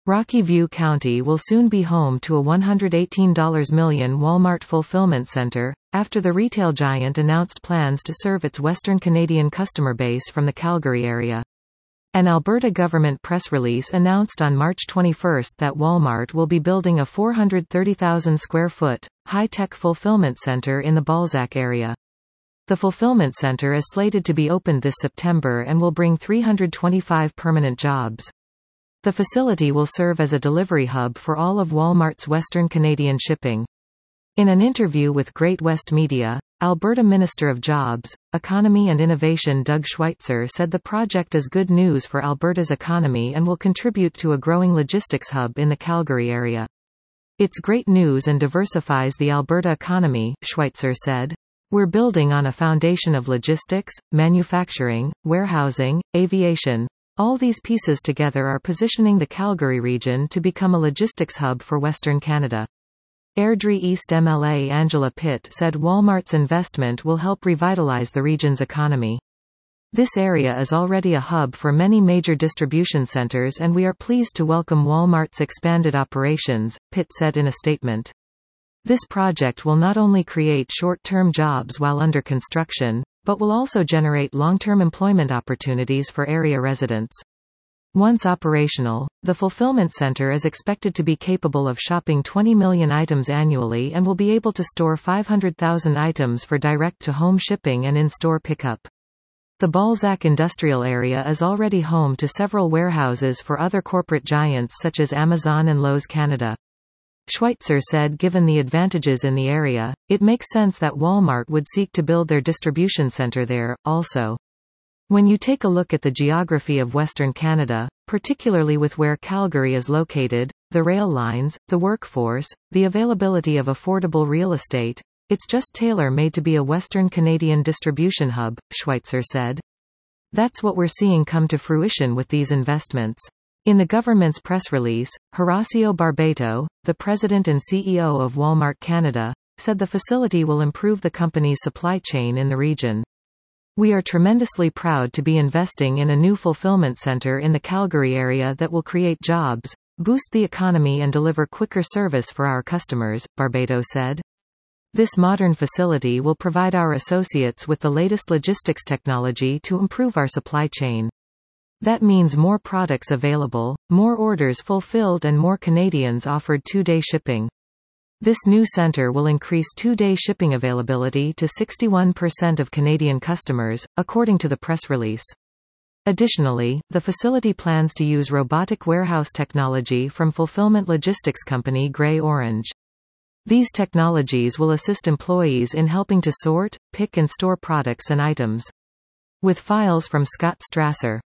Rocky View County will soon be home to a $118 million Walmart fulfillment center, after the retail giant announced plans to serve its Western Canadian customer base from the Calgary area. An Alberta government press release announced on March 21 that Walmart will be building a 430,000 square foot, high-tech fulfillment center in the Balzac area. The fulfillment center is slated to be opened this September and will bring 325 permanent jobs. The facility will serve as a delivery hub for all of Walmart's Western Canadian shipping. In an interview with Great West Media, Alberta Minister of Jobs, Economy and Innovation Doug Schweitzer said the project is good news for Alberta's economy and will contribute to a growing logistics hub in the Calgary area. It's great news and diversifies the Alberta economy, Schweitzer said. We're building on a foundation of logistics, manufacturing, warehousing, aviation. All these pieces together are positioning the Calgary region to become a logistics hub for Western Canada. Airdrie East MLA Angela Pitt said Walmart's investment will help revitalize the region's economy. This area is already a hub for many major distribution centers and we are pleased to welcome Walmart's expanded operations, Pitt said in a statement. This project will not only create short-term jobs while under construction, but will also generate long-term employment opportunities for area residents. Once operational, the fulfillment center is expected to be capable of shopping 20 million items annually and will be able to store 500,000 items for direct-to-home shipping and in-store pickup. The Balzac industrial area is already home to several warehouses for other corporate giants such as Amazon and Lowe's Canada. Schweitzer said given the advantages in the area, it makes sense that Walmart would seek to build their distribution center there, also. When you take a look at the geography of Western Canada, particularly with where Calgary is located, the rail lines, the workforce, the availability of affordable real estate, it's just tailor-made to be a Western Canadian distribution hub, Schweitzer said. That's what we're seeing come to fruition with these investments. In the government's press release, Horacio Barbeito, the president and CEO of Walmart Canada, said the facility will improve the company's supply chain in the region. We are tremendously proud to be investing in a new fulfillment center in the Calgary area that will create jobs, boost the economy and deliver quicker service for our customers, Barbeito said. This modern facility will provide our associates with the latest logistics technology to improve our supply chain. That means more products available, more orders fulfilled and more Canadians offered 2-day shipping. This new center will increase 2-day shipping availability to 61% of Canadian customers, according to the press release. Additionally, the facility plans to use robotic warehouse technology from fulfillment logistics company Grey Orange. These technologies will assist employees in helping to sort, pick and store products and items. With files from Scott Strasser.